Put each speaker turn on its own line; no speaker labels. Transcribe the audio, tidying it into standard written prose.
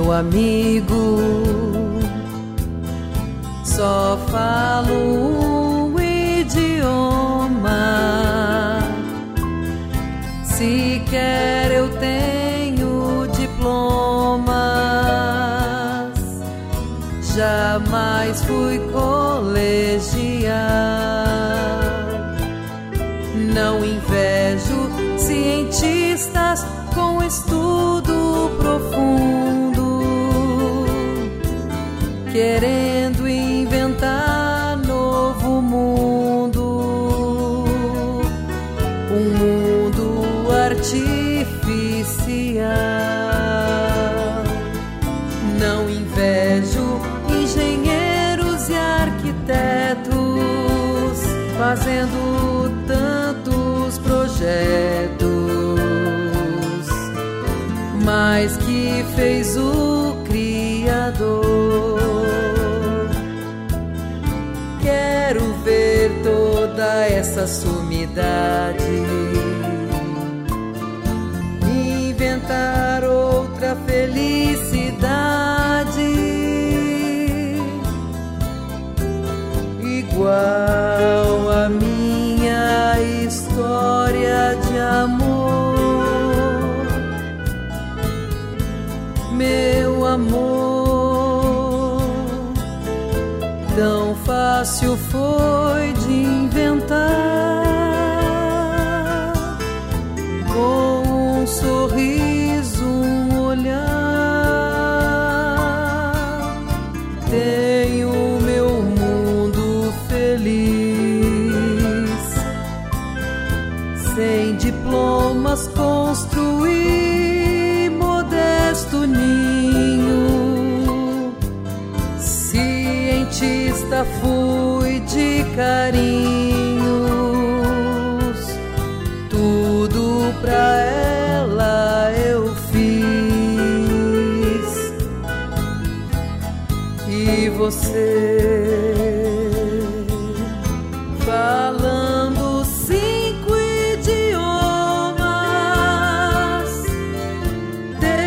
meu amigo, só falo um idioma. Sequer eu tenho diplomas, jamais fui colegial. Não invejo cientistas com estudo profundo, querendo inventar novo mundo, um mundo artificial. Não invejo engenheiros e arquitetos fazendo tantos projetos, mas que fez o Criador. Quero ver toda essa sumidade inventar outra felicidade igual a minha história de amor. Meu amor, tão fácil foi de inventar, com um sorriso, um olhar. Tenho meu mundo feliz, sem diplomas construí modesto ninho. Cientista fui de carinhos, tudo pra ela eu fiz. E você?